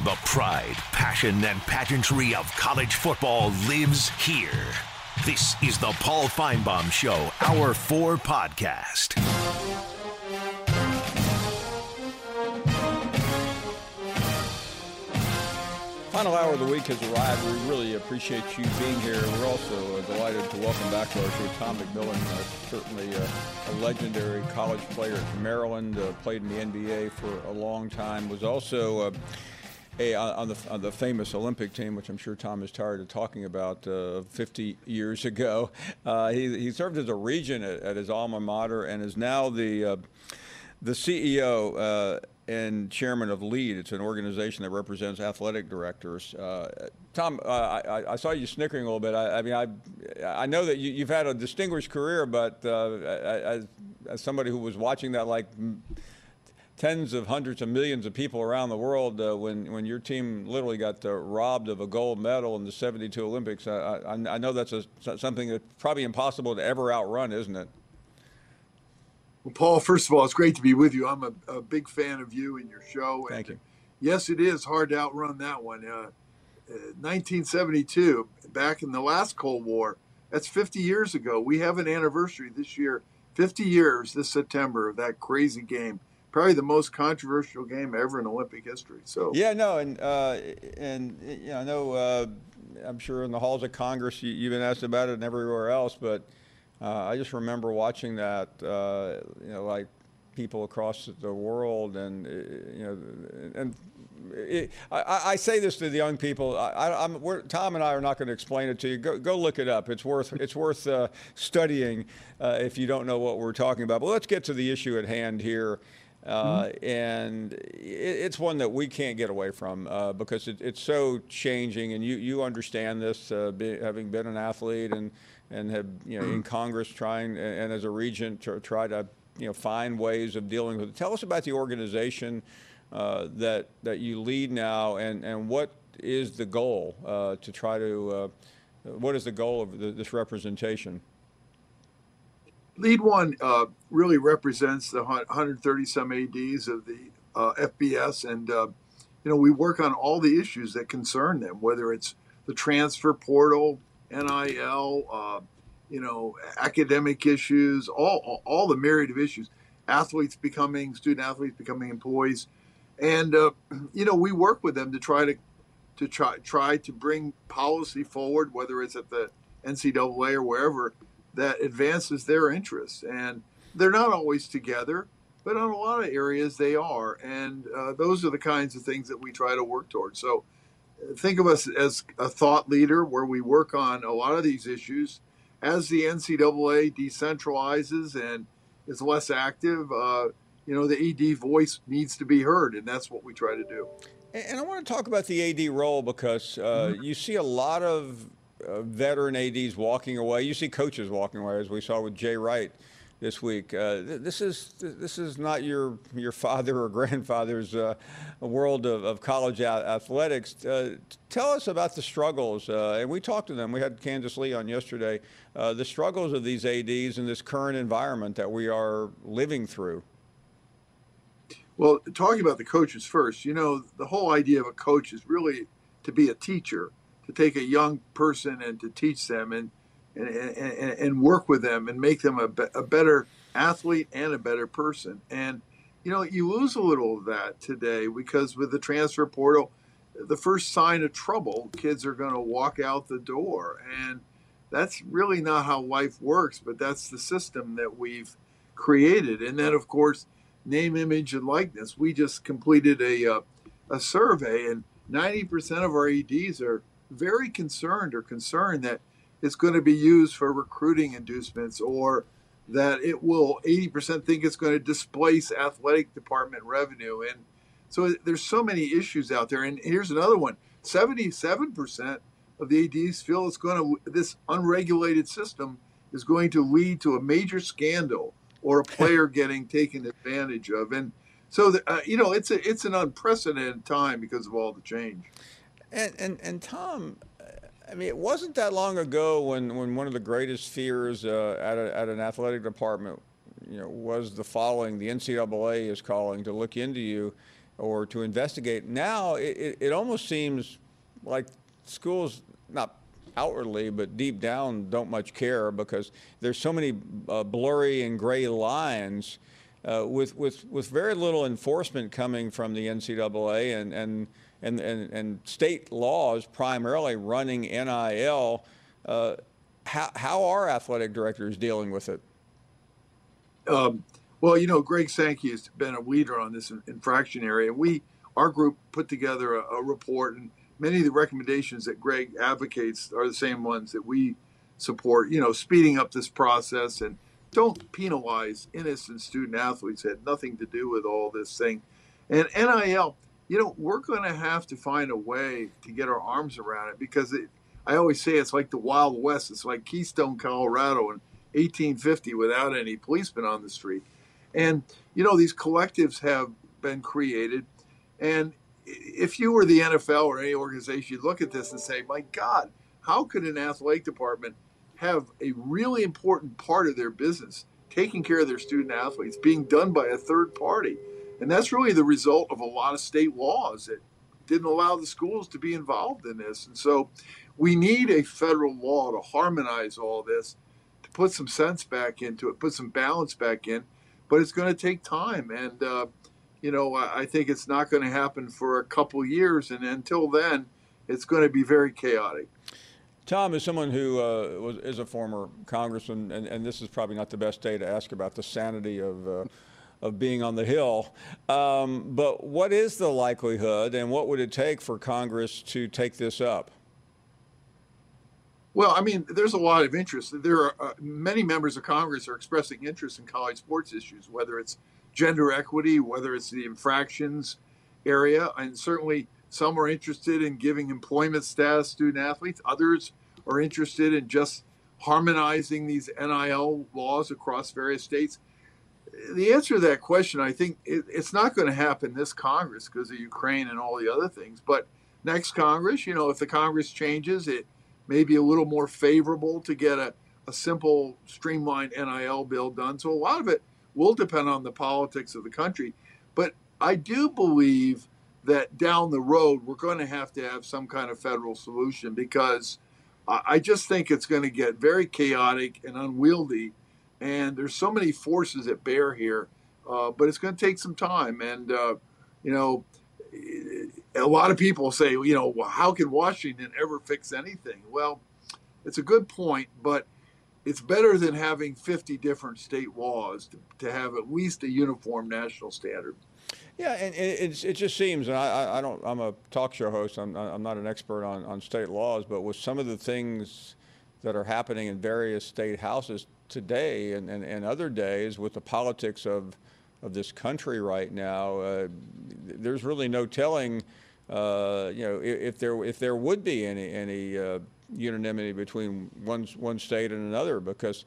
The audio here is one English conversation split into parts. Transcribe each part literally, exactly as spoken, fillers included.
The pride, passion, and pageantry of college football lives here. This is the Paul Finebaum Show, Hour four podcast. Final hour of the week has arrived. We really appreciate you being here. We're also uh, delighted to welcome back to our show Tom McMillan, uh, certainly uh, a legendary college player at Maryland, uh, played in the N B A for a long time, was also uh, a, on, the, on the famous Olympic team, which I'm sure Tom is tired of talking about, uh, fifty years ago. Uh, he, he served as a regent at, at his alma mater and is now the, uh, the C E O uh, and chairman of LEAD. It's an organization that represents athletic directors. Uh, Tom, uh, I, I saw you snickering a little bit. I, I mean, I I know that you, you've had a distinguished career, but uh, as, as somebody who was watching that like tens of hundreds of millions of people around the world, uh, when when your team literally got uh, robbed of a gold medal in the seventy-two Olympics, I, I, I know that's a, something that's probably impossible to ever outrun, isn't it? Well, Paul, first of all, it's great to be with you. I'm a, a big fan of you and your show. Thank and you. Yes, it is hard to outrun that one. Uh, uh, nineteen seventy-two, back in the last Cold War, that's fifty years ago. We have an anniversary this year, fifty years this September of that crazy game. Probably the most controversial game ever in Olympic history. So yeah, no, and uh, and you know, I know uh, I'm sure in the halls of Congress you, you've been asked about it and everywhere else, but Uh, I just remember watching that, uh, you know, like people across the world, and uh, you know, and it, I, I say this to the young people. I, I'm, we're, Tom and I are not going to explain it to you. Go, go look it up. It's worth it's worth uh, studying uh, if you don't know what we're talking about. But let's get to the issue at hand here. Uh, mm-hmm. And it, it's one that we can't get away from uh, because it, it's so changing, and you, you understand this, uh, be, having been an athlete and and have, you know, in Congress trying, and as a regent, to try to, you know, find ways of dealing with it. Tell us about the organization uh, that that you lead now, and, and what is the goal uh, to try to, uh, what is the goal of the, this representation? Lead One uh, really represents the one hundred thirty some A Ds of the uh, F B S, and uh, you know, we work on all the issues that concern them, whether it's the transfer portal, N I L, uh, you know, academic issues, all, all all the myriad of issues, athletes becoming, student athletes becoming employees, and uh, you know, we work with them to try to to try try to bring policy forward, whether it's at the N C double A or wherever, that advances their interests. And they're not always together, but on a lot of areas they are, and uh, those are the kinds of things that we try to work towards. So think of us as a thought leader where we work on a lot of these issues. As the N C double A decentralizes and is less active, uh, you know, the A D voice needs to be heard, and that's what we try to do. And I want to talk about the A D role because uh, mm-hmm. you see a lot of uh, veteran A Ds walking away. You see coaches walking away, as we saw with Jay Wright this week. Uh, this is this is not your your father or grandfather's uh, world of, of college a- athletics. Uh, tell us about the struggles, uh, and we talked to them. We had Candace Lee on yesterday. Uh, the struggles of these A Ds in this current environment that we are living through. Well, talking about the coaches first, you know, the whole idea of a coach is really to be a teacher, to take a young person and to teach them and And, and, and work with them and make them a, be, a better athlete and a better person. And, you know, you lose a little of that today because with the transfer portal, the first sign of trouble, kids are going to walk out the door. And that's really not how life works, but that's the system that we've created. And then, of course, name, image, and likeness. We just completed a, uh, a survey, and ninety percent of our E Ds are very concerned or concerned that it's going to be used for recruiting inducements, or that it will, eighty percent think it's going to displace athletic department revenue. And so there's so many issues out there. And here's another one. seventy-seven percent of the A Ds feel it's going to, this unregulated system is going to lead to a major scandal or a player getting taken advantage of. And so, the, uh, you know, it's a, it's an unprecedented time because of all the change. And, and, and Tom, I mean, it wasn't that long ago when, when one of the greatest fears uh, at, a, at an athletic department, you know, was the following: the N C double A is calling to look into you. or to investigate. Now it, it, it almost seems like schools, not outwardly, but deep down, don't much care because there's so many uh, blurry and gray lines uh, with, with, with very little enforcement coming from the N C double A and, and, and, and, and state laws primarily running N I L. Uh, how, how are athletic directors dealing with it? Um, well, you know, Greg Sankey has been a leader on this infraction area. We, our group, put together a, a report, and many of the recommendations that Greg advocates are the same ones that we support. You know, speeding up this process and don't penalize innocent student athletes. It had nothing to do with all this thing. And N I L, you know, we're going to have to find a way to get our arms around it because it, I always say it's like the Wild West. It's like Keystone, Colorado in eighteen fifty without any policemen on the street. And, you know, these collectives have been created. And if you were the N F L or any organization, you'd look at this and say, my God, how could an athletic department have a really important part of their business, taking care of their student athletes, being done by a third party? And that's really the result of a lot of state laws that didn't allow the schools to be involved in this. And so we need a federal law to harmonize all this, to put some sense back into it, put some balance back in. But it's going to take time. And, uh, you know, I think it's not going to happen for a couple of years. And until then, it's going to be very chaotic. Tom, as someone who uh, was, is a former congressman, and, and this is probably not the best day to ask about the sanity of uh, of being on the Hill, um, but what is the likelihood and what would it take for Congress to take this up? Well, I mean, there's a lot of interest. There are uh, many members of Congress are expressing interest in college sports issues, whether it's gender equity, whether it's the infractions area, and certainly some are interested in giving employment status to student athletes. Others are interested in just harmonizing these N I L laws across various states. The answer to that question, I think it, it's not going to happen this Congress because of Ukraine and all the other things. But next Congress, you know, if the Congress changes, it may be a little more favorable to get a, a simple, streamlined N I L bill done. So a lot of it will depend on the politics of the country. But I do believe that down the road, we're going to have to have some kind of federal solution because I just think it's going to get very chaotic and unwieldy. And there's so many forces at bear here, uh, but it's going to take some time. And, uh, you know, a lot of people say, you know, well, how can Washington ever fix anything? Well, it's a good point, but it's better than having fifty different state laws to, to have at least a uniform national standard. Yeah, and it, it just seems, and I, I don't, I'm a talk show host, I'm, I'm not an expert on, on state laws, but with some of the things that are happening in various state houses today and, and, and other days with the politics of of this country right now, uh, there's really no telling, uh, you know, if, if there if there would be any any uh, unanimity between one one state and another, because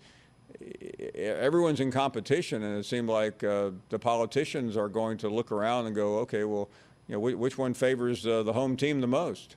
everyone's in competition, and it seemed like uh, the politicians are going to look around and go, okay, well, you know, which one favors uh, the home team the most?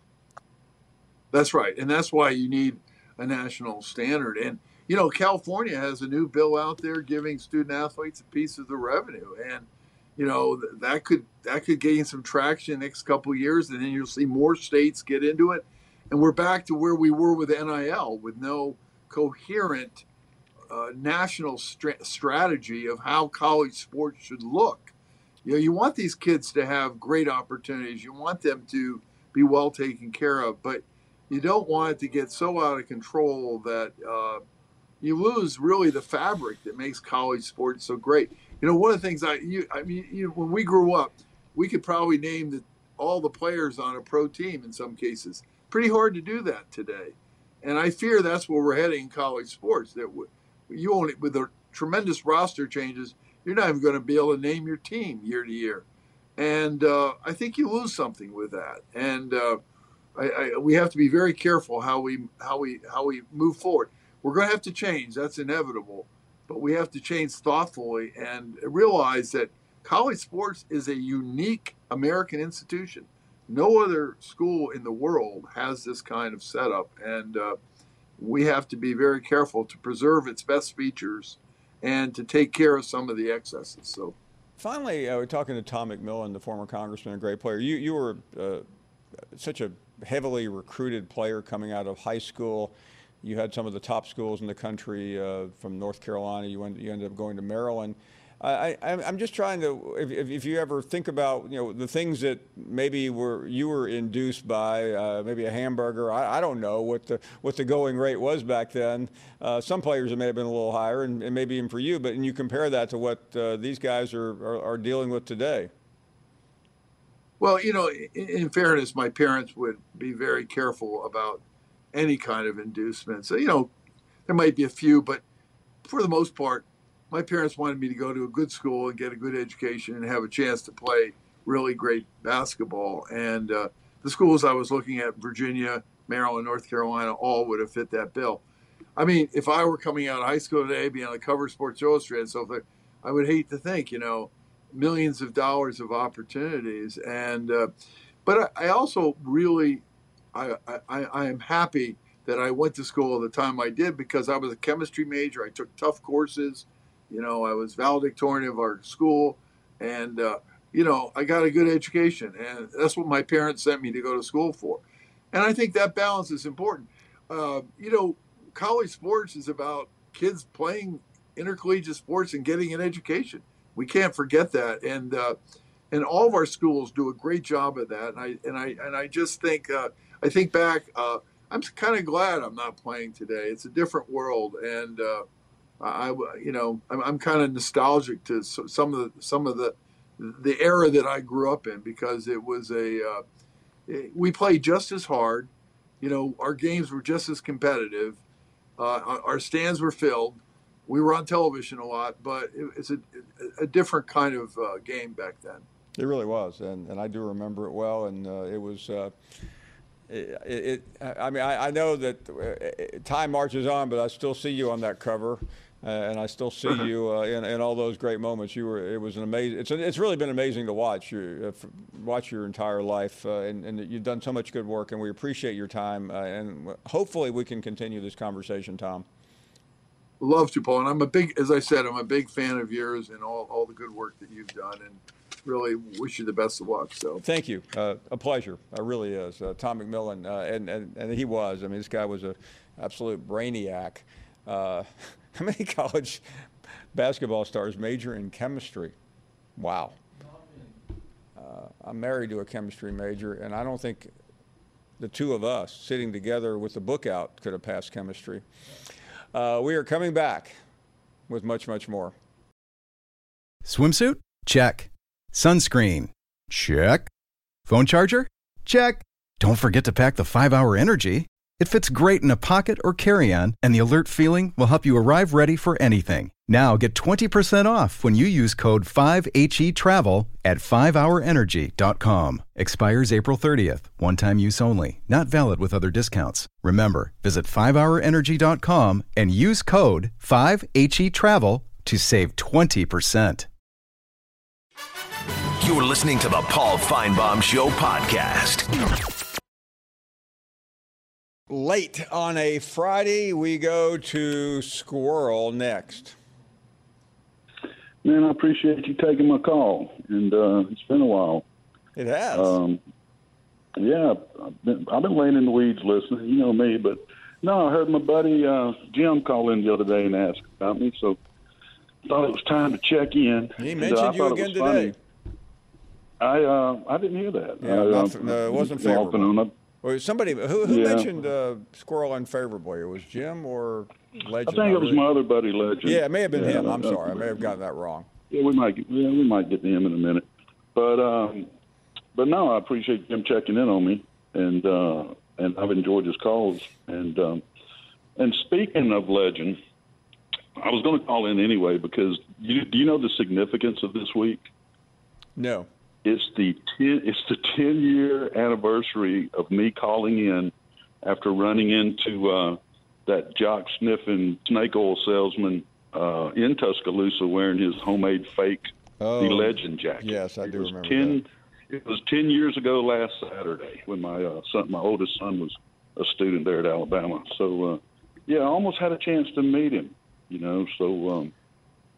That's right, and that's why you need a national standard. And you know, California has a new bill out there giving student athletes a piece of the revenue, and you know that could that could gain some traction next couple of years, and then you'll see more states get into it, and we're back to where we were with N I L, with no coherent uh, national st- strategy of how college sports should look. You know, you want these kids to have great opportunities, you want them to be well taken care of, but you don't want it to get so out of control that uh, you lose really the fabric that makes college sports so great. You know, one of the things I, you, I mean, you know, when we grew up, we could probably name the, all the players on a pro team in some cases. Pretty hard to do that today. And I fear that's where we're heading in college sports, that you only, with the tremendous roster changes, you're not even going to be able to name your team year to year. And uh, I think you lose something with that. And uh, I, I, we have to be very careful how we, how we, how we move forward. We're going to have to change. That's inevitable. But we have to change thoughtfully and realize that college sports is a unique American institution. No other school in the world has this kind of setup. And uh, we have to be very careful to preserve its best features and to take care of some of the excesses. So. finally, uh, we're talking to Tom McMillan, the former congressman, a great player. You you were uh, such a heavily recruited player coming out of high school. You had some of the top schools in the country uh, from North Carolina. You, went, you ended up going to Maryland. I, I, I'm just trying to, if, if you ever think about, you know, the things that maybe were you were induced by, uh, maybe a hamburger. I, I don't know what the what the going rate was back then. Uh, some players it may have been a little higher, and, and maybe even for you. But and you compare that to what uh, these guys are, are are dealing with today. Well, you know, in, in fairness, my parents would be very careful about any kind of inducement. So, you know, there might be a few, but for the most part, my parents wanted me to go to a good school and get a good education and have a chance to play really great basketball. And uh, the schools I was looking at, Virginia, Maryland, North Carolina, all would have fit that bill. I mean, if I were coming out of high school today, being on the cover of Sports Illustrated, so if I, I would hate to think, you know, millions of dollars of opportunities. And uh, but I, I also really, I, I, I am happy that I went to school the time I did, because I was a chemistry major. I took tough courses. You know, I was valedictorian of our school, and, uh, you know, I got a good education, and that's what my parents sent me to go to school for. And I think that balance is important. Uh, you know, college sports is about kids playing intercollegiate sports and getting an education. We can't forget that. And, uh, and all of our schools do a great job of that. And I, and I, and I just think, uh, I think back, uh, I'm kind of glad I'm not playing today. It's a different world. And, uh, I, you know, I'm, I'm kind of nostalgic to some of the some of the the era that I grew up in, because it was a uh, it, we played just as hard. You know, our games were just as competitive. Uh, our stands were filled. We were on television a lot, but it, it's a, a different kind of uh, game back then. It really was, and, and I do remember it well. And uh, it was. Uh, It, it, I mean, I, I know that time marches on, but I still see you on that cover, uh, and I still see you uh, in, in all those great moments. You were, it was an amazing. It's, it's really been amazing to watch you, uh, watch your entire life, uh, and, and you've done so much good work, and we appreciate your time. Uh, and hopefully, we can continue this conversation, Tom. Love to, Paul. And I'm a big, as I said, I'm a big fan of yours and all, all the good work that you've done. And really wish you the best of luck. So thank you. Uh, a pleasure. It really is. Uh, Tom McMillan, uh, and, and and he was. I mean, this guy was an absolute brainiac. Uh, how many college basketball stars major in chemistry? Wow. Uh, I'm married to a chemistry major, and I don't think the two of us sitting together with the book out could have passed chemistry. Uh, we are coming back with much, much more. Swimsuit? Check. Sunscreen? Check. Phone charger? Check. Don't forget to pack the five hour Energy. It fits great in a pocket or carry-on, and the alert feeling will help you arrive ready for anything. Now get twenty percent off when you use code five H E travel at five hour energy dot com. Expires April thirtieth. One-time use only. Not valid with other discounts. Remember, visit five hour energy dot com and use code five H E travel to save twenty percent. You're listening to the Paul Finebaum Show podcast. Late on a Friday, we go to Squirrel next. Man, I appreciate you taking my call, and uh, it's been a while. It has. Um, yeah, I've been, I've been laying in the weeds listening. You know me, but no, I heard my buddy uh, Jim call in the other day and ask about me, so I thought it was time to check in. He mentioned and, uh, you again today. Funny. I uh, I didn't hear that. Yeah, I, not, uh, no, it wasn't favorable. Well, somebody who, who yeah. mentioned uh, Squirrel unfavorably? It was Jim or Legend? I think it was my other buddy, Legend. Yeah, it may have been yeah, him. I'm sorry, I may have gotten that wrong. Yeah, we might. Get, yeah, we might get to him in a minute. But um, but no, I appreciate him checking in on me, and uh, and I've enjoyed his calls. And um, and speaking of Legend, I was going to call in anyway because you, do you know the significance of this week? No. It's the ten, it's the ten year anniversary of me calling in after running into uh, that jock sniffing snake oil salesman uh, in Tuscaloosa wearing his homemade fake oh, The Legend jacket. Yes, I do remember ten, that. It was ten years ago last Saturday when my uh, son, my oldest son, was a student there at Alabama. So uh, yeah, I almost had a chance to meet him. You know, so um,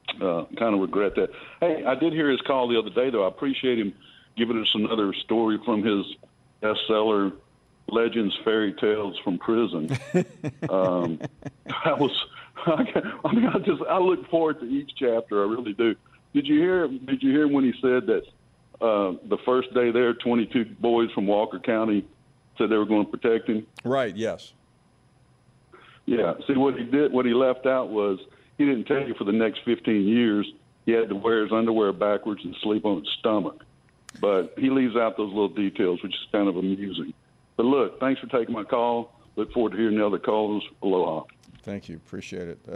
uh, kind of regret that. Hey, I did hear his call the other day, though. I appreciate him giving us another story from his bestseller, Legends, Fairy Tales from Prison. um, I was, I mean, I just, I look forward to each chapter. I really do. Did you hear? Did you hear when he said that uh, the first day there, twenty-two boys from Walker County said they were going to protect him? Right. Yes. Yeah. See, what he did, what he left out was he didn't tell you for the next fifteen years he had to wear his underwear backwards and sleep on his stomach. But he leaves out those little details, which is kind of amusing. But look, thanks for taking my call. Look forward to hearing the other calls. Aloha. Thank you. Appreciate it.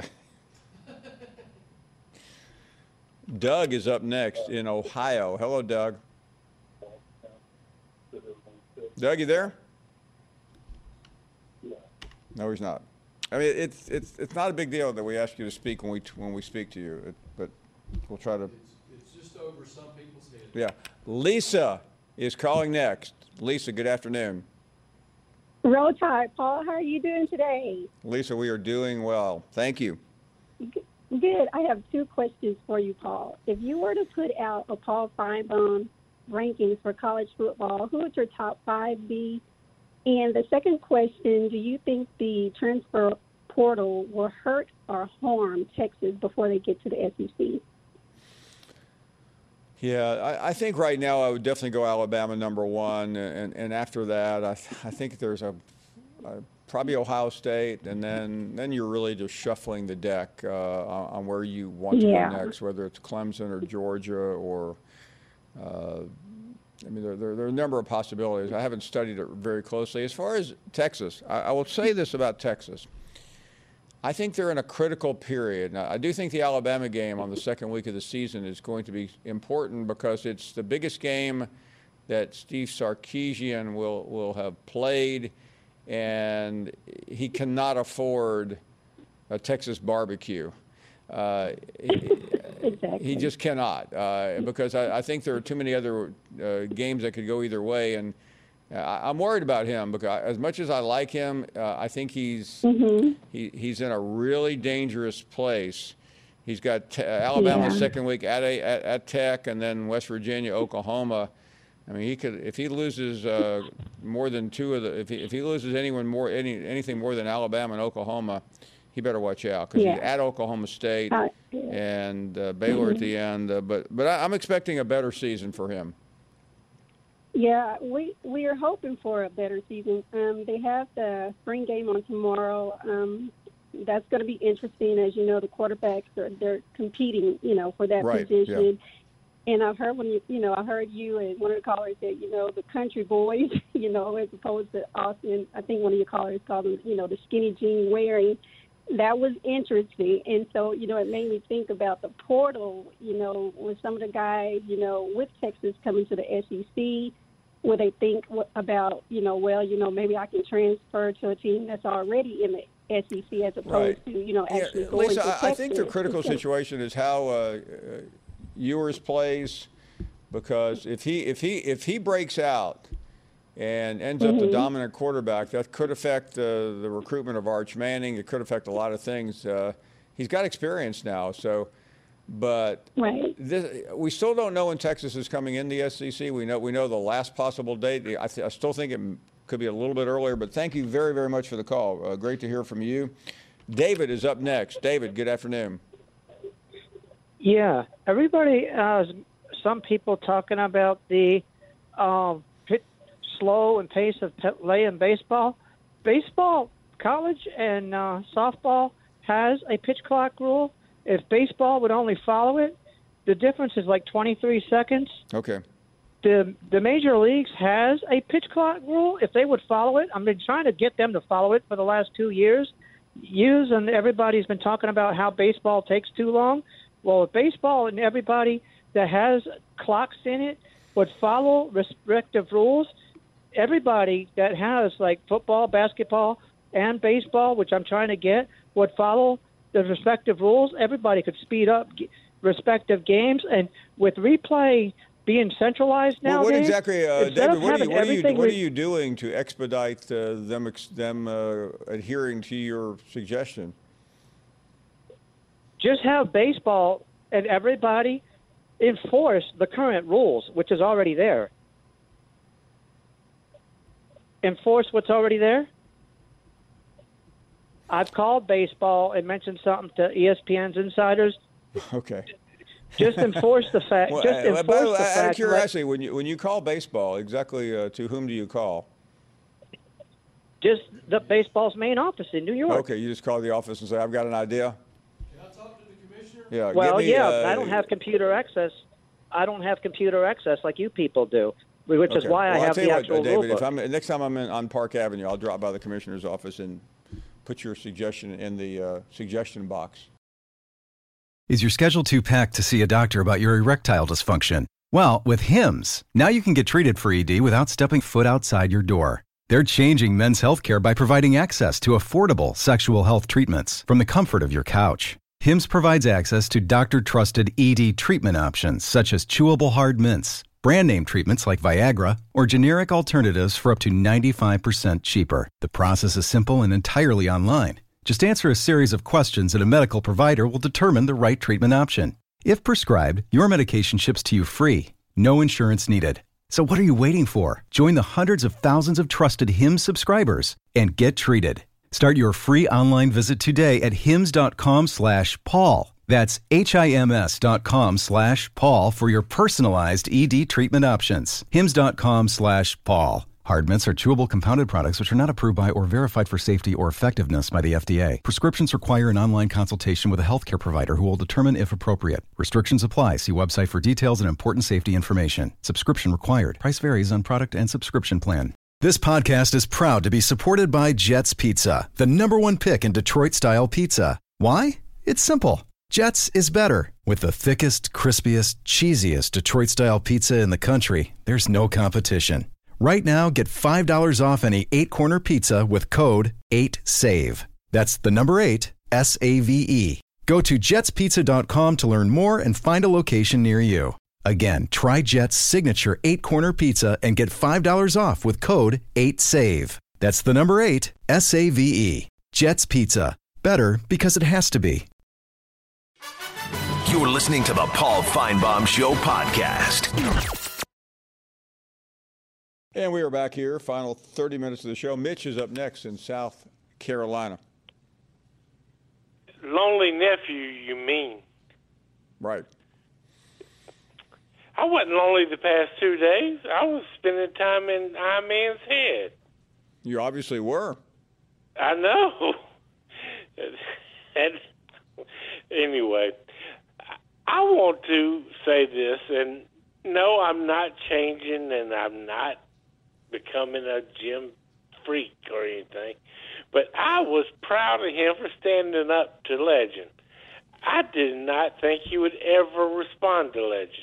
Doug is up next in Ohio. Hello, Doug. Doug, you there? No, he's not. I mean, it's it's it's not a big deal that we ask you to speak when we when we speak to you, it, but we'll try to. It's, it's just over some people's heads. Yeah, Lisa is calling next. Lisa, good afternoon. Roll Tide, Paul. How are you doing today? Lisa, we are doing well. Thank you. Good. I have two questions for you, Paul. If you were to put out a Paul Feinbaum rankings for college football, who would your top five be? And the second question, do you think the transfer portal will hurt or harm Texas before they get to the S E C? Yeah, I, I think right now I would definitely go Alabama number one, and, and after that, I, I think there's a, a probably Ohio State, and then then you're really just shuffling the deck uh, on, on where you want to Yeah. go next, whether it's Clemson or Georgia or. Uh, I mean, there, there, there are a number of possibilities. I haven't studied it very closely. As far as Texas, I, I will say this about Texas. I think they're in a critical period. Now, I do think the Alabama game on the second week of the season is going to be important because it's the biggest game that Steve Sarkisian will, will have played, and he cannot afford a Texas barbecue. Uh, he, Exactly. he just cannot uh, because I, I think there are too many other uh, games that could go either way, and I, I'm worried about him because as much as I like him, uh, I think he's Mm-hmm. he, he's in a really dangerous place. He's got te- Alabama Yeah. second week at, a, at at Tech, and then West Virginia, Oklahoma. I mean, he could if he loses uh, more than two of the if he, if he loses anyone more any anything more than Alabama and Oklahoma, he better watch out because Yeah. he's at Oklahoma State Uh, and uh, Baylor Mm-hmm. at the end. Uh, but but I, I'm expecting a better season for him. Yeah, we we are hoping for a better season. Um, they have the spring game on tomorrow. Um, that's going to be interesting, as you know. The quarterbacks are they're competing, you know, for that Right, position. And I've heard when you you know I heard you and one of the callers said you know the country boys, you know, as opposed to Austin. I think one of your callers called them, you know, the skinny jean wearing. That was interesting, and so you know it made me think about the portal. You know, with some of the guys, you know, with Texas coming to the S E C, where they think about, you know, well, you know, maybe I can transfer to a team that's already in the S E C as opposed Right. to, you know, actually Yeah, going Lisa, to Texas. I, I think the critical situation is how uh, uh, Ewers plays, because if he if he if he breaks out and ends up Mm-hmm. the dominant quarterback, that could affect uh, the recruitment of Arch Manning. It could affect a lot of things. Uh, he's got experience now, so. But Right. this, we still don't know when Texas is coming in the S E C. We know we know the last possible date. I, th- I still think it could be a little bit earlier. But thank you very very much for the call. Uh, great to hear from you. David is up next. David, good afternoon. Yeah, everybody. Uh, some people talking about the um, pit, slow and pace of play in baseball. Baseball, college, and uh, softball has a pitch clock rule. If baseball would only follow it, the difference is like twenty-three seconds. Okay. The the major leagues has a pitch clock rule. If they would follow it, I've been trying to get them to follow it for the last two years. Yous and everybody's been talking about how baseball takes too long. Well, if baseball and everybody that has clocks in it would follow respective rules, everybody that has like football, basketball, and baseball, which I'm trying to get, would follow the respective rules. Everybody could speed up g- respective games, and with replay being centralized now, Well, what exactly, uh, instead David? of What are, you, having what, are you, everything what are re- you doing to expedite uh, them ex- them uh, adhering to your suggestion? just have baseball and everybody enforce the current rules, which is already there. Enforce what's already there? I've called baseball and mentioned something to E S P N's insiders. Okay. Just enforce the fact. Well, just uh, enforce by the way, the out fact. of curiosity, when you when you call baseball, exactly uh, to whom do you call? Just the baseball's main office in New York. Okay, you just call the office and say, "I've got an idea." Can I talk to the commissioner? Yeah. Well, give me, yeah, uh, I don't have computer access. I don't have computer access like you people do, which okay. is why well, I I'll have tell the you actual what, David, rule if book. I'm next time I'm in, on Park Avenue, I'll drop by the commissioner's office and put your suggestion in the uh, suggestion box. Is your schedule too packed to see a doctor about your erectile dysfunction? Well, with Hims, now you can get treated for E D without stepping foot outside your door. They're changing men's healthcare by providing access to affordable sexual health treatments from the comfort of your couch. Hims provides access to doctor-trusted E D treatment options such as chewable hard mints, brand name treatments like Viagra, or generic alternatives for up to ninety-five percent cheaper. The process is simple and entirely online. Just answer a series of questions and a medical provider will determine the right treatment option. If prescribed, your medication ships to you free, no insurance needed. So what are you waiting for? Join the hundreds of thousands of trusted Hims subscribers and get treated. Start your free online visit today at hims.com slash Paul. That's H-I-M-S dot com slash Paul for your personalized E D treatment options. Hims.com slash Paul. Hard mints are chewable compounded products which are not approved by or verified for safety or effectiveness by the F D A. Prescriptions require an online consultation with a healthcare provider who will determine if appropriate. Restrictions apply. See website for details and important safety information. Subscription required. Price varies on product and subscription plan. This podcast is proud to be supported by Jets Pizza, the number one pick in Detroit-style pizza. Why? It's simple. Jets is better. With the thickest, crispiest, cheesiest Detroit-style pizza in the country, there's no competition. Right now, get five dollars off any eight-corner pizza with code eight save. That's the number eight, S A V E. Go to jets pizza dot com to learn more and find a location near you. Again, try Jet's signature eight-corner pizza and get five dollars off with code eight save. That's the number eight, S A V E. Jet's Pizza. Better because it has to be. You're listening to the Paul Feinbaum Show podcast. And we are back here, final thirty minutes of the show. Mitch is up next in South Carolina. Lonely nephew, you mean? Right. I wasn't lonely the past two days. I was spending time in I-Man's head. You obviously were. I know. And anyway, I want to say this, and no, I'm not changing, and I'm not becoming a gym freak or anything, but I was proud of him for standing up to Legend. I did not think he would ever respond to Legend.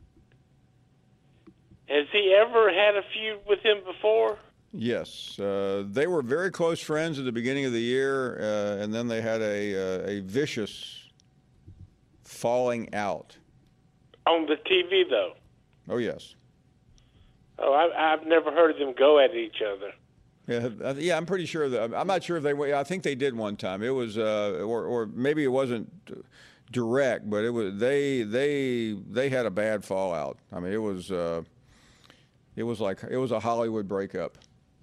Has he ever had a feud with him before? Yes. Uh, they were very close friends at the beginning of the year, uh, and then they had a, uh, a vicious falling out. On the T V, though? Oh, yes. Oh, I, I've never heard them go at each other. Yeah, yeah, I'm pretty sure that. I'm not sure if they. I think they did one time. It was, uh, or, or maybe it wasn't direct, but it was. They, they, they had a bad fallout. I mean, it was, uh, it was like it was a Hollywood breakup.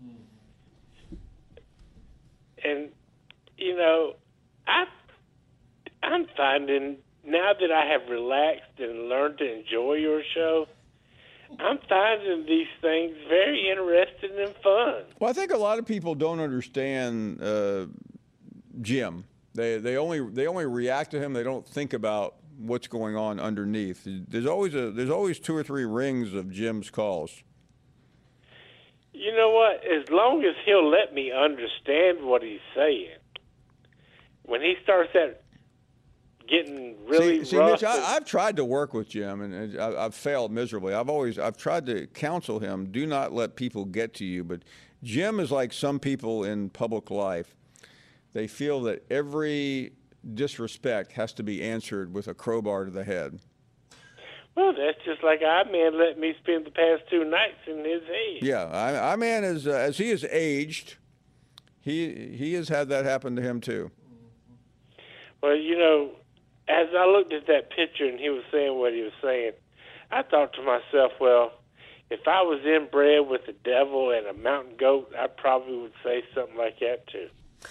And you know, I, I'm finding now that I have relaxed and learned to enjoy your show, I'm finding these things very interesting and fun. Well, I think a lot of people don't understand uh, Jim. They they only they only react to him. They don't think about what's going on underneath. There's always a there's always two or three rings of Jim's calls. You know what? As long as he'll let me understand what he's saying, when he starts that getting really see, see rough. Mitch, I, I've tried to work with Jim, and, and I, I've failed miserably. I've always I've tried to counsel him. Do not let people get to you. But Jim is like some people in public life. They feel that every disrespect has to be answered with a crowbar to the head. Well, that's just like I-Man let me spend the past two nights in his head. Yeah, I, I-Man is uh, as he has aged, he he has had that happen to him too. Well, you know, as I looked at that picture and he was saying what he was saying, I thought to myself, well, if I was inbred with the devil and a mountain goat, I probably would say something like that too.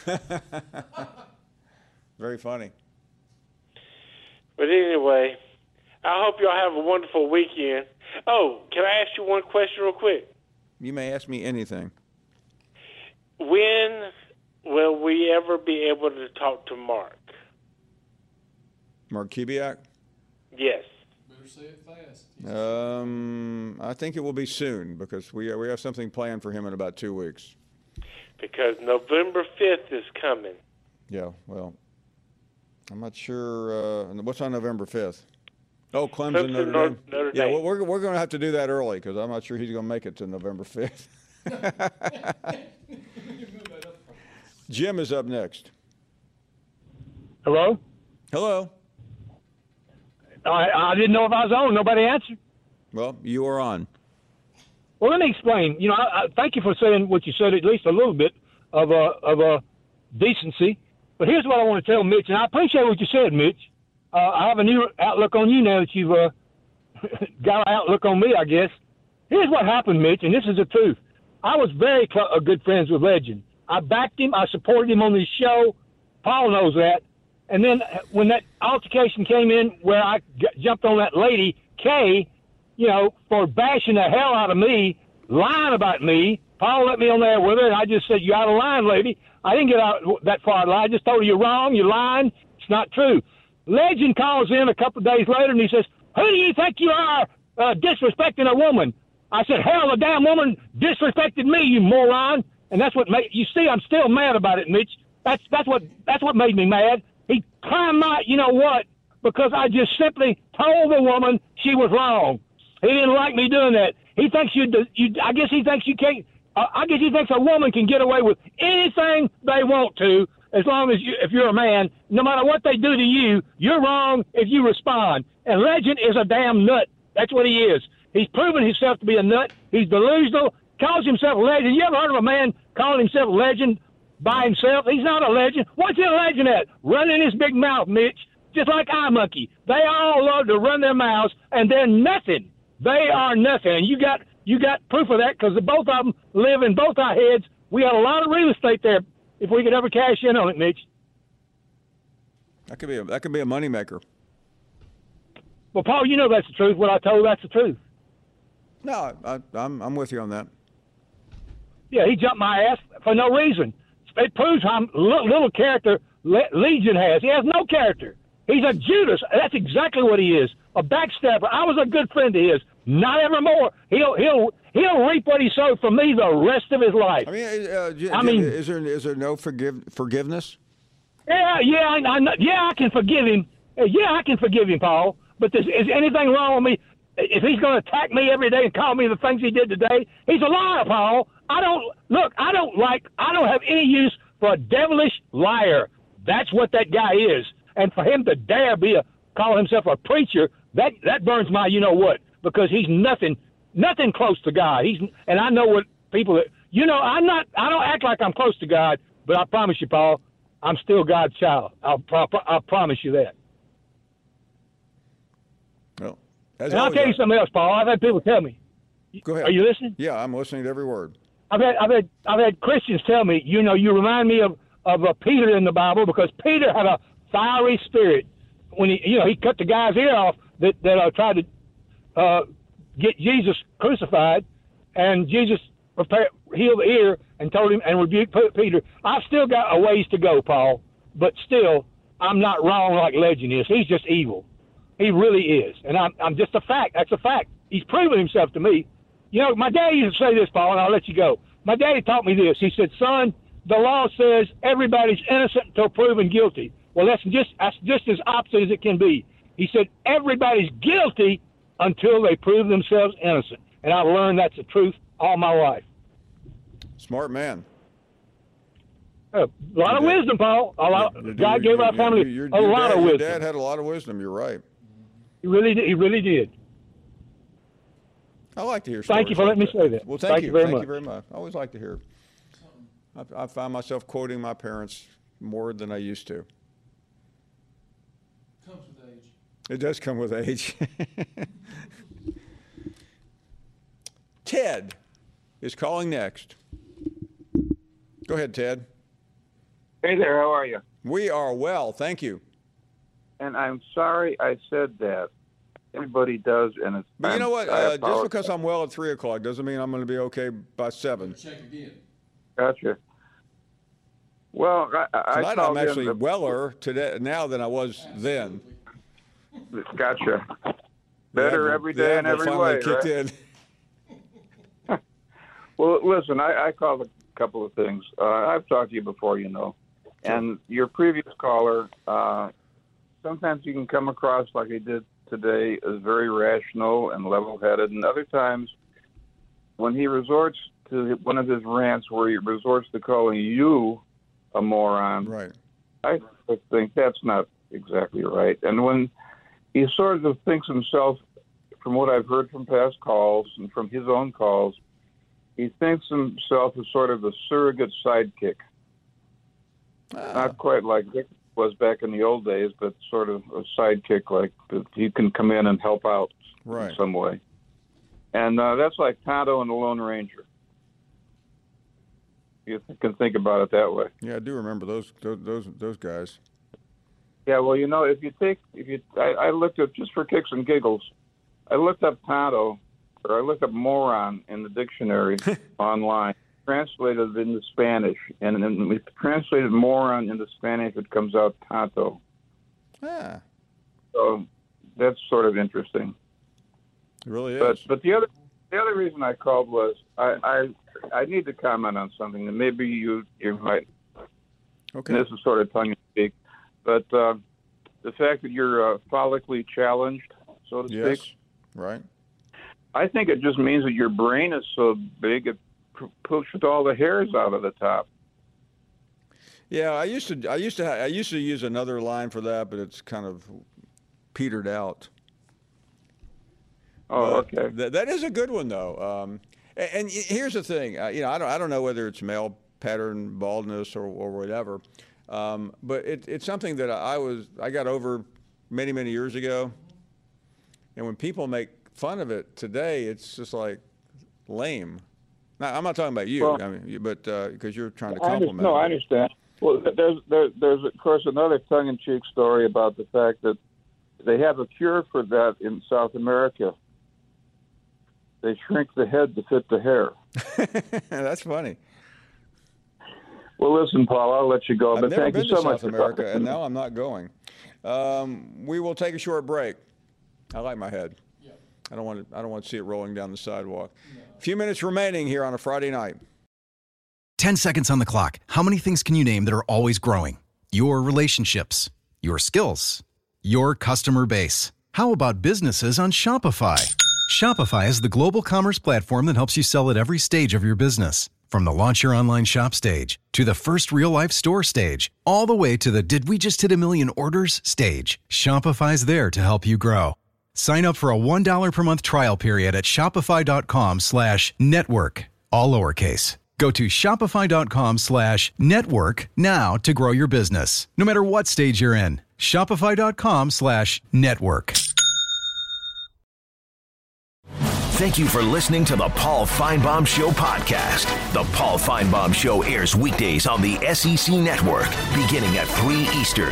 Very funny. But anyway, I hope y'all have a wonderful weekend. Oh, can I ask you one question real quick? You may ask me anything. When will we ever be able to talk to Mark? Mark Kubiak? Yes. Better say it fast. Um, I think it will be soon because we we have something planned for him in about two weeks. Because November fifth is coming. Yeah, well, I'm not sure. Uh, what's on November fifth? Oh, Clemson, Clemson Notre, Notre, Dame. Notre Yeah, Dame. well, we're we're going to have to do that early because I'm not sure he's going to make it to November fifth. Jim is up next. Hello? Hello. I, I didn't know if I was on. Nobody answered. Well, you are on. Well, let me explain. You know, I, I thank you for saying what you said, at least a little bit of a of a decency. But here's what I want to tell Mitch, and I appreciate what you said, Mitch. Uh, I have a new outlook on you now that you've uh, got an outlook on me, I guess. Here's what happened, Mitch, and this is the truth. I was very cl- uh, good friends with Legend. I backed him. I supported him on his show. Paul knows that. And then when that altercation came in where I g- jumped on that lady, Kay, you know, for bashing the hell out of me, lying about me, Paul let me on there with her, and I just said, "You out of line, lady." I didn't get out that far. I just told her, "You're wrong. You're lying. It's not true." Legend calls in a couple of days later, and he says, "Who do you think you are uh, disrespecting a woman?" I said, "Hell, the damn woman disrespected me, you moron." And that's what made, you see, I'm still mad about it, Mitch. That's that's what that's what made me mad. He climbed my, you know what, because I just simply told the woman she was wrong. He didn't like me doing that. He thinks you, you I guess he thinks you can't, uh, I guess he thinks a woman can get away with anything they want to as long as you, if you're a man, no matter what they do to you, you're wrong if you respond. And Legend is a damn nut. That's what he is. He's proven himself to be a nut. He's delusional, calls himself a legend. You ever heard of a man calling himself a legend by himself? He's not a legend. What's he a legend at? Running his big mouth, Mitch, just like iMonkey. They all love to run their mouths, and they're nothing. They are nothing. And you got you got proof of that because both of them live in both our heads. We got a lot of real estate there if we could ever cash in on it, Mitch. That could be a, that could be a moneymaker. Well, Paul, you know that's the truth. What I told, that's the truth. No, I, I'm I'm with you on that. Yeah, he jumped my ass for no reason. It proves how little, little character Le- Legion has. He has no character. He's a Judas. That's exactly what he is. A backstabber. I was a good friend of his. Not evermore. He'll he'll he'll reap what he sowed from me the rest of his life. I mean, uh, j- I mean, is there is there no forgive forgiveness? Yeah, yeah, I, I, yeah. I can forgive him. Yeah, I can forgive him, Paul. But is, is anything wrong with me? If he's going to attack me every day and call me the things he did today, he's a liar, Paul. I don't look. I don't like. I don't have any use for a devilish liar. That's what that guy is. And for him to dare be a call himself a preacher, that that burns my you know what, because he's nothing nothing close to God. He's and I know what people that you know. I'm not. I don't act like I'm close to God, but I promise you, Paul, I'm still God's child. I'll pro- I promise you that. No. And I'll tell you something else, Paul. I've had people tell me. Go ahead. Are you listening? Yeah, I'm listening to every word. I've had I've had I've had Christians tell me, you know, you remind me of of uh, Peter in the Bible because Peter had a fiery spirit when he you know he cut the guy's ear off that that uh, tried to uh, get Jesus crucified, and Jesus prepared, healed the ear and told him and rebuked Peter. I've still got a ways to go, Paul, but still I'm not wrong like Legend is. He's just evil. He really is, and I'm I'm just a fact. That's a fact. He's proven himself to me. You know, my daddy used to say this, Paul, and I'll let you go. My daddy taught me this. He said, "Son, the law says everybody's innocent until proven guilty." Well, that's just that's just as opposite as it can be. He said, everybody's guilty until they prove themselves innocent. And I've learned that's the truth all my life. Smart man. A lot of wisdom, Paul. A lot, Yeah, God gave our family your, your, a your lot dad, of wisdom. Your dad had a lot of wisdom. You're right. He really did. He really did. I like to hear stories. Thank you for like letting me say that. Well, thank, Thank you. you very thank much. you very much. I always like to hear. I, I find myself quoting my parents more than I used to. Comes with It does come with age. Ted is calling next. Go ahead, Ted. Hey there, how are you? We are well, thank you. And I'm sorry I said that. Everybody does, and it's. But you know what? I Uh, just because I'm well at three o'clock doesn't mean I'm going to be okay by seven. Check again. Gotcha. Well, I, I Tonight called I'm actually in the, weller today now than I was then. Gotcha. Better The every the day in Admiral every finally way, kicked right? in. Well, listen, I, I called a couple of things. Uh, I've talked to you before, you know, and your previous caller. Uh, sometimes you can come across like he did today as very rational and level-headed, and other times when he resorts to one of his rants where he resorts to calling you a moron, right? I think that's not exactly right. And when he sort of thinks himself, from what I've heard from past calls and from his own calls, he thinks himself as sort of a surrogate sidekick. Ah. Not quite like Vic was back in the old days, but sort of a sidekick, like that he can come in and help out right. in some way. And uh, that's like Tonto and the Lone Ranger. You can think about it that way. Yeah, I do remember those those those, those guys. Yeah, well, you know, if you take, if you, I, I looked up, just for kicks and giggles, I looked up Tonto, or I looked up moron in the dictionary online, translated it into Spanish, and then we translated moron into Spanish, it comes out Tonto. Ah. So that's sort of interesting. It really is. But but the other the other reason I called was I I, I need to comment on something that maybe you you might. Okay. And this is sort of tongue in cheek, but uh, the fact that you're uh, follically challenged, so to yes. speak. Right. I think it just means that your brain is so big it p- pushes all the hairs out of the top. Yeah, I used to I used to I used to use another line for that, but it's kind of petered out. Oh, but okay. Th- that is a good one, though. Um, and, and here's the thing, uh, you know, I don't I don't know whether it's male pattern baldness or, or whatever, um, but it, it's something that I was I got over many many years ago. And when people make fun of it today, it's just like lame. Now, I'm not talking about you, Well, I mean, you- but because uh, you're trying to I under- compliment. no, it. I understand. Well, there's there, there's of course another tongue-in-cheek story about the fact that they have a cure for that in South America. They shrink the head to fit the hair. That's funny. Well, listen, Paul, I'll let you go. I've but never thank been you so to much South for America, talking. and now I'm not going. Um, we will take a short break. I like my head. Yeah. I don't want to. I don't want to see it rolling down the sidewalk. A few minutes remaining here on a Friday night. Ten seconds on the clock. How many things can you name that are always growing? Your relationships, your skills, your customer base. How about businesses on Shopify? Shopify is the global commerce platform that helps you sell at every stage of your business. From the launch your online shop stage to the first real-life store stage, all the way to the did we just hit a million orders stage. Shopify's there to help you grow. Sign up for a one dollar per month trial period at shopify.com slash network, all lowercase. Go to shopify.com slash network now to grow your business, no matter what stage you're in. Shopify.com slash network. Thank you for listening to the Paul Feinbaum Show podcast. The Paul Feinbaum Show airs weekdays on the S E C Network, beginning at three Eastern.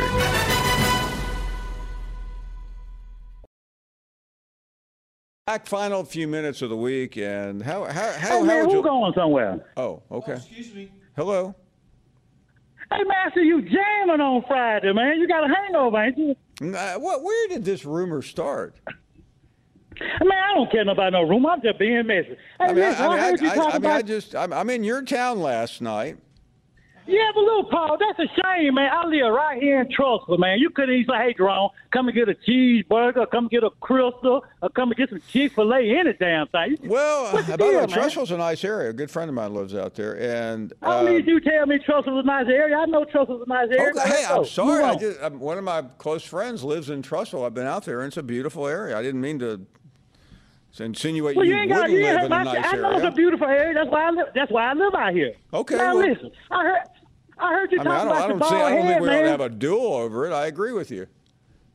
Back final few minutes of the week, and how how how, Hey, how man, would who you? going somewhere? Oh, okay. Oh, excuse me. Hello. Hey, man, I see you jamming on Friday, man. You got a hangover, ain't you? Uh, what? Where did this rumor start? Man, I don't care about no room. I'm just being messy. Hey, I mean, listen, I, I, I mean, heard you I, talk I, I, mean, about... I just I'm, I'm in your town last night. Yeah, but look, Paul, that's a shame, man. I live right here in Trussville, man. You couldn't even say, hey, Jerome, come and get a cheeseburger, come get a Crystal, or come and get some Chick-fil-A, any damn thing. Well, What's the by the way, deal, man? Trussville's a nice area. A good friend of mine lives out there, and I don't uh, need you to tell me Trussville was a nice area. I know Trussville was a nice area. okay, hey, Let's I'm go. sorry. Move I on. just, I'm, one of my close friends lives in Trussville. I've been out there, and it's a beautiful area. I didn't mean to insinuate Well, you, you ain't wouldn't got you live ain't in a my, nice I know it's area. a beautiful area. That's why I live. That's why I live out here. Okay, Now well- listen, I heard. I heard you I mean, talk I don't, about I the don't bald see. I don't head, think we man. ought to have a duel over it. I agree with you.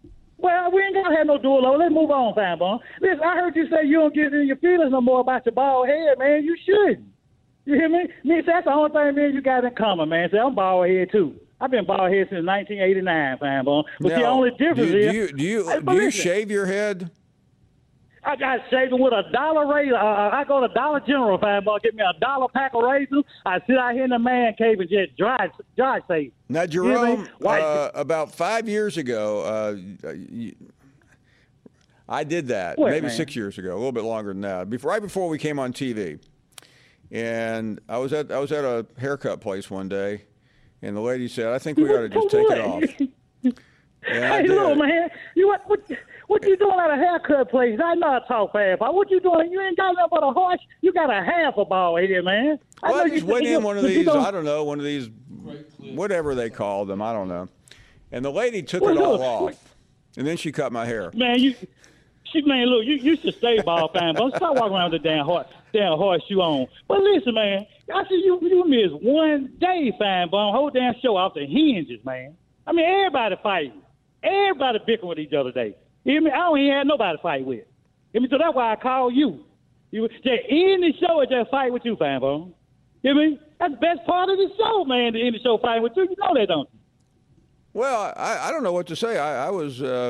Well, we ain't gonna have no duel over. Let's move on, fine, bone. Listen, I heard you say you don't get in your feelings no more about your bald head, man. You shouldn't. You hear me? Me, that's the only thing me and you got in common, man. See, I'm bald head too. I've been bald head since nineteen eighty-nine, fine, bone. But now, the only difference do you, is, do you do you, hey, do you listen, shave your head? I got shaved with a dollar razor. Uh, I go to Dollar General, fine, bone. Get me a dollar pack of razors. I sit out here in the man cave and just dry, dry shave. Now, Jerome, uh, about five years ago, uh, you, I did that. What, maybe man? six years ago, a little bit longer than that. Before, right before we came on T V, and I was at I was at a haircut place one day, and the lady said, "I think we ought to just take it off." Hey, look, man, you what? What? What you doing at a haircut place? I know I talk fast. But what you doing? You ain't got nothing but a horse. You got a half a ball head, man. I Well, know I just you, went you, in one of you these, don't- I don't know, one of these, whatever they call them, I don't know. And the lady took Well, it all look, off, and then she cut my hair. Man, you, she, man, look, you, you should stay ball fine, but stop walking around with the damn horse, damn horseshoe on. But listen, man, I see you, you miss one day, fine, bone, whole damn show off the hinges, man. I mean, everybody fighting, everybody bickering with each other today. You hear me? I don't even have nobody to fight with. You hear me? So that's why I call you. You just end the show and just fight with you, fine, bone. You hear me? That's the best part of the show, man. To end the show fighting with you. You know that, don't you? Well, I, I don't know what to say. I, I was, uh,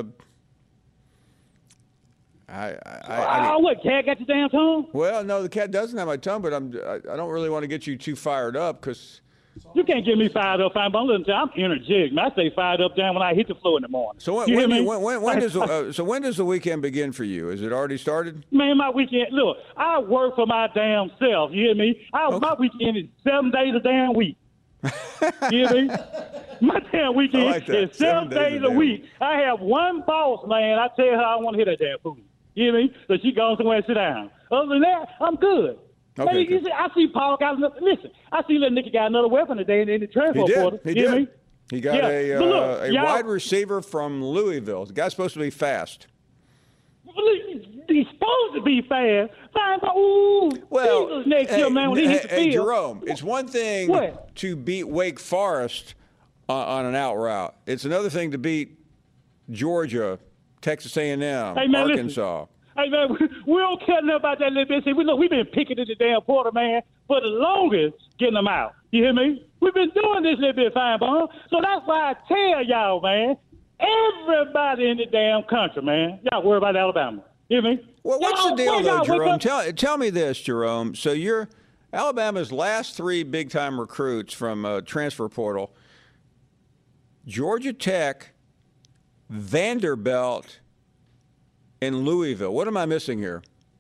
I, I, I, Oh, what, cat got your damn tongue? well, no, the cat doesn't have my tongue, but I'm, I, I don't really want to get you too fired up because. You can't get me fired up, fine, bone. Listen, I'm energetic, man. I stay fired up down when I hit the floor in the morning. So when, You hear when, me? when, when, when does the, uh, so when does the weekend begin for you? Is it already started? Man, my weekend, look, I work for my damn self, you hear me? I, Okay. My weekend is seven days a damn week. You hear me? My damn weekend I like that. is seven, Seven days days, a a damn week. I have one boss, man. I tell her I don't want to hear that damn food. You hear me? So she goes somewhere and sit down. Other than that, I'm good. Okay, Man, you good. see, I see Paul got another, listen, I see little Nicky got another weapon today in the transfer He did. portal. He you hear did. me? He got Yeah, a, but uh, look, a y'all- wide receiver from Louisville. The guy's supposed to be fast. He's supposed to be fast. Fine, but ooh, Well, Jesus next hey, year, man, when he hey, hits the hey, field. Jerome, it's one thing What? to beat Wake Forest on, on an out route. It's another thing to beat Georgia, Texas A and M, Hey, man, listen. Arkansas. Hey, man, we, we don't care nothing about that little bit. See, we, look, we've been picking at the damn porter, man, for the longest getting them out. You hear me? We've been doing this little bit fine, bone. So that's why I tell y'all, man, everybody in the damn country, man, y'all worry about Alabama. You hear me? Well, what's Y'all- the deal, when though, y'all wake Jerome? up- Tell, tell me this, Jerome. So you're Alabama's last three big-time recruits from uh, transfer portal, Georgia Tech, Vanderbilt, and Louisville. What am I missing here?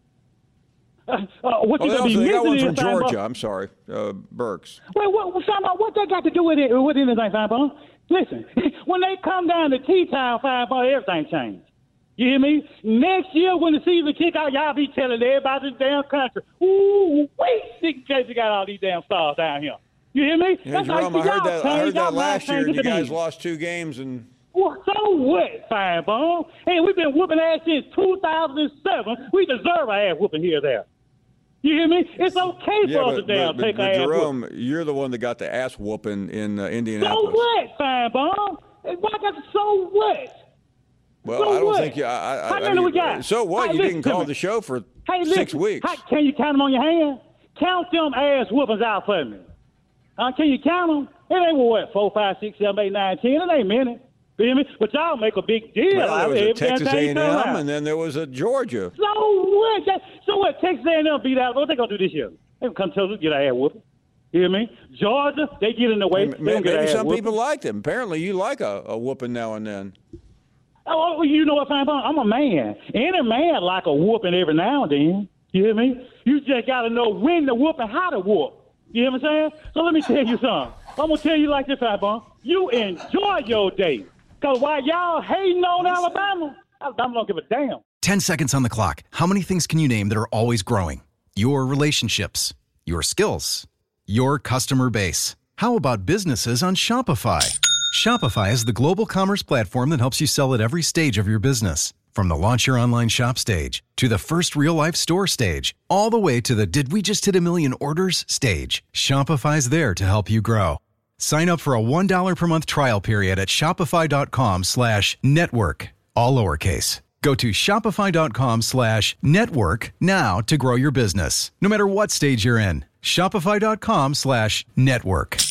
Uh, uh, what Oh, you they, gonna be also, they got one missing from is, fine, Georgia. bone. I'm sorry, uh, Burks. Wait, what, what, Simon, what that got to do with it, with anything, fine, bone? Listen, when they come down to T-Town, fine, bone, everything changed. You hear me? Next year, when the season kick out, y'all be telling everybody in the damn country, ooh, wait, in case you got all these damn stars down here. You hear me? Yeah, That's how Jerome, I y'all heard that. I change, heard y'all that last change year, and you the guys game. lost two games, and Well, so what, fine, bone? Hey, we've been whooping ass since two thousand seven. We deserve a ass whooping here or there. You hear me? It's okay yeah, for us but, to damn but, but, take but our ass whooping. Jerome, you're the one that got the ass whooping in uh, So Indianapolis. what, fine, bone? Hey, why got so what? Well, So I don't what? think you. I, I, How I many mean, we got? So what? Hey, you listen didn't to call me. the show for Hey, six listen, weeks. how- can you count them on your hand? Count them ass whoopings out for me. Uh, can you count them? It ain't what, four, five, six, seven, eight, nine, ten. It ain't many. Feel me? But y'all make a big deal Well, out there of was a it. every Texas damn A time and you turn M, around. and then there was a Georgia. So what? That, so what? Texas A and M beat out. What they gonna do this year? They gonna come tell us get our ass whooping. You hear me? Georgia, they get in the way. Maybe, they gonna get our maybe ass some whooping. people like them. Apparently, you like a, a whooping now and then. Oh, well, you know what, fine, fine? I'm a man. Any man like a whooping every now and then. You hear me? You just got to know when to whoop and how to whoop. You hear what I'm saying? So let me tell you something. I'm going to tell you like this, fine, fine. You enjoy your day. Because while y'all hating on Alabama, Alabama don't give a damn. ten seconds on the clock. How many things can you name that are always growing? Your relationships, your skills, your customer base. How about businesses on Shopify? Shopify is the global commerce platform that helps you sell at every stage of your business. From the launch your online shop stage to the first real-life store stage, all the way to the did we just hit a million orders stage. Shopify's there to help you grow. Sign up for a one dollar per month trial period at shopify.com slash network. all lowercase. Go to shopify.com slash network now to grow your business, no matter what stage you're in. Shopify.com slash network.